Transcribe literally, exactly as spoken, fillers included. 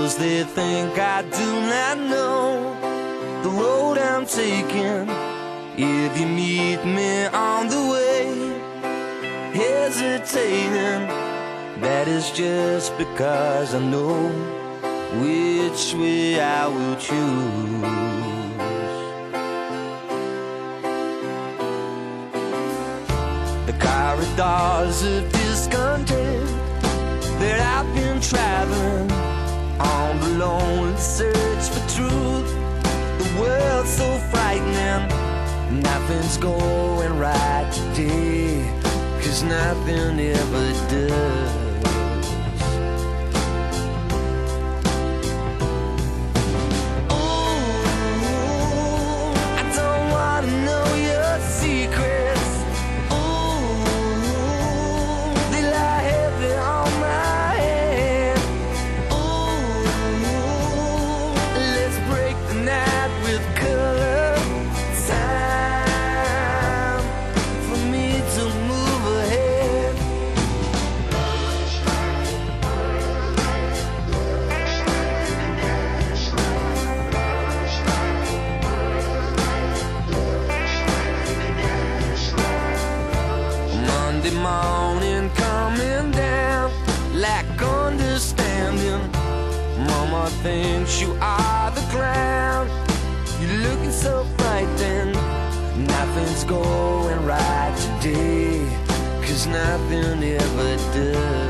'cause they think I do not know the road I'm taking. If you meet me on the way hesitating, that is just because I know which way I will choose. The corridors of discontent that I've been traveling on the lonely search for truth. The world's so frightening, nothing's going right today, 'cause nothing ever does. Monday morning coming down, lack understanding. Mama thinks you are the clown. You're looking so frightened, nothing's going right today, 'cause nothing ever does.